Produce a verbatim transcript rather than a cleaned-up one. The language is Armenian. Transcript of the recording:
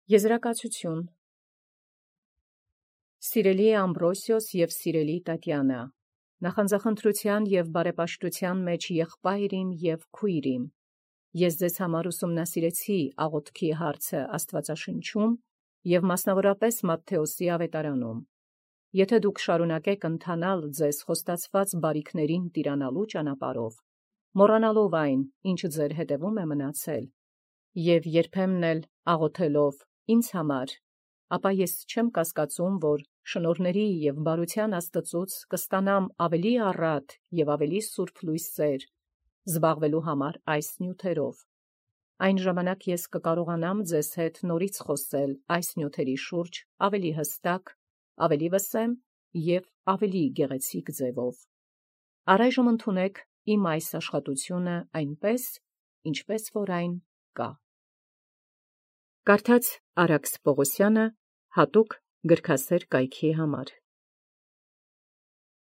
Եզրակացություն Սիրելի Ամբրոսիոս և սիրելի Տատյանա, նախանձախնդրութեան և բարեպաշտութեան մեջ եղբայր իմ և քույր իմ, ես ձեզ համար ուսումնասիրեցի աղոթքի հարցը Աստուածաշնչում և մասնավորապես Մատթեոսի ավետարանում. եթէ դուք շարունակեք ընթանալ ձեզ խոստացված բարիքացն տիրանալու ճանապարհով, մոռանալով այն, ինչ ձեր հետևում է մնացել, և երբեմն էլ աղոթելով ինձ համար, ապա ես չեմ կասկածում, որ շնորհների և բարութեան Աստուծոց կստանամ ավելի առատ և ավելի սուրբ լույսեր զբաղելոյ համար այս նիւթերով. այն ժամանակ ես կկարողանամ ձեզ հետ նորից խոսել այս նիւթերի շուրջ ավելի հստակ, ավելի վսեմ և ավելի գեղեցիկ ձևով. առայժմ ընդունեք իմ այս աշխատութիւնը այնպես, ինչպես որ այն կա։ Կարդաց Արաքս Պողոսյանը հատուկ գրքասեր կայքի համար։